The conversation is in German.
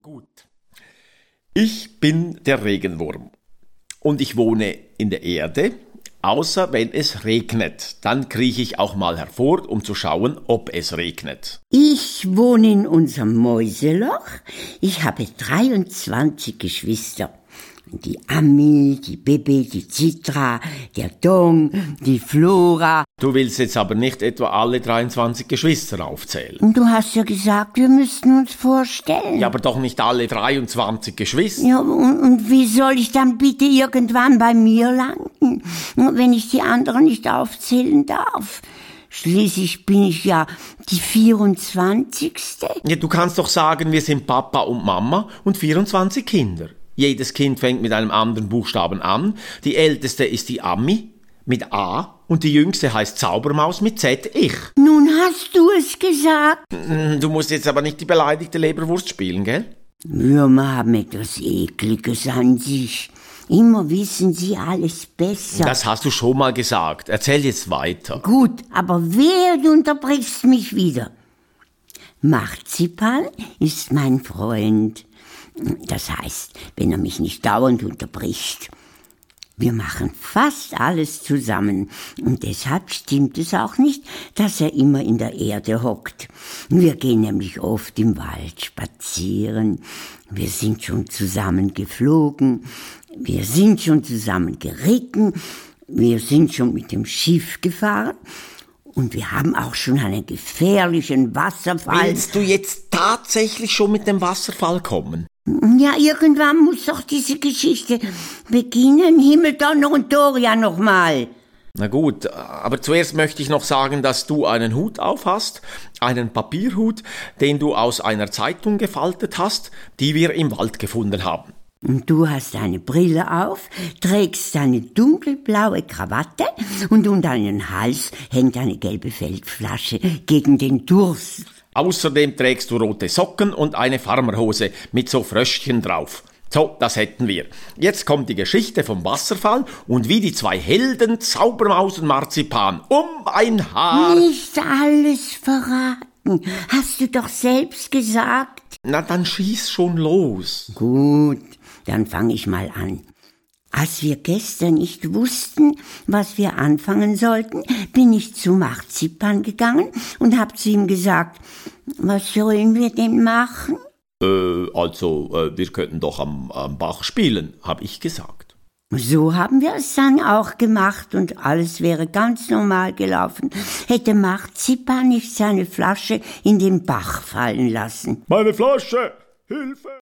Gut. Ich bin der Regenwurm und ich wohne in der Erde, außer wenn es regnet. Dann krieche ich auch mal hervor, um zu schauen, ob es regnet. Ich wohne in unserem Mäuseloch. Ich habe 23 Geschwister. Die Ami, die Bibi, die Zitra, der Dong, die Flora. Du willst jetzt aber nicht etwa alle 23 Geschwister aufzählen. Und du hast ja gesagt, wir müssten uns vorstellen. Ja, aber doch nicht alle 23 Geschwister. Ja, und wie soll ich dann bitte irgendwann bei mir landen, wenn ich die anderen nicht aufzählen darf? Schließlich bin ich ja die 24. Ja, du kannst doch sagen, wir sind Papa und Mama und 24 Kinder. Jedes Kind fängt mit einem anderen Buchstaben an. Die älteste ist die Ami mit A und die jüngste heißt Zaubermaus mit Z, ich. Nun hast du es gesagt. Du musst jetzt aber nicht die beleidigte Leberwurst spielen, gell? Würmer haben etwas Ekliges an sich. Immer wissen sie alles besser. Das hast du schon mal gesagt. Erzähl jetzt weiter. Gut, aber wehe, du unterbrichst mich wieder. Marzipan ist mein Freund. Das heißt, wenn er mich nicht dauernd unterbricht. Wir machen fast alles zusammen und deshalb stimmt es auch nicht, dass er immer in der Erde hockt. Wir gehen nämlich oft im Wald spazieren. Wir sind schon zusammen geflogen. Wir sind schon zusammen geritten. Wir sind schon mit dem Schiff gefahren. Und wir haben auch schon einen gefährlichen Wasserfall. Willst du jetzt tatsächlich schon mit dem Wasserfall kommen? Ja, irgendwann muss doch diese Geschichte beginnen. Himmel, Donner und Doria nochmal. Na gut, aber zuerst möchte ich noch sagen, dass du einen Hut auf hast, einen Papierhut, den du aus einer Zeitung gefaltet hast, die wir im Wald gefunden haben. Und du hast eine Brille auf, trägst eine dunkelblaue Krawatte und um deinen Hals hängt eine gelbe Feldflasche gegen den Durst. Außerdem trägst du rote Socken und eine Farmerhose mit so Fröschchen drauf. So, das hätten wir. Jetzt kommt die Geschichte vom Wasserfall und wie die zwei Helden Zaubermaus und Marzipan um ein Haar... Nicht alles verraten, hast du doch selbst gesagt. Na, dann schieß schon los. Gut, dann fange ich mal an. Als wir gestern nicht wussten, was wir anfangen sollten, bin ich zu Marzipan gegangen und hab zu ihm gesagt, was sollen wir denn machen? Wir könnten doch am Bach spielen, habe ich gesagt. So haben wir es dann auch gemacht und alles wäre ganz normal gelaufen, hätte Marzipan nicht seine Flasche in den Bach fallen lassen. Meine Flasche! Hilfe!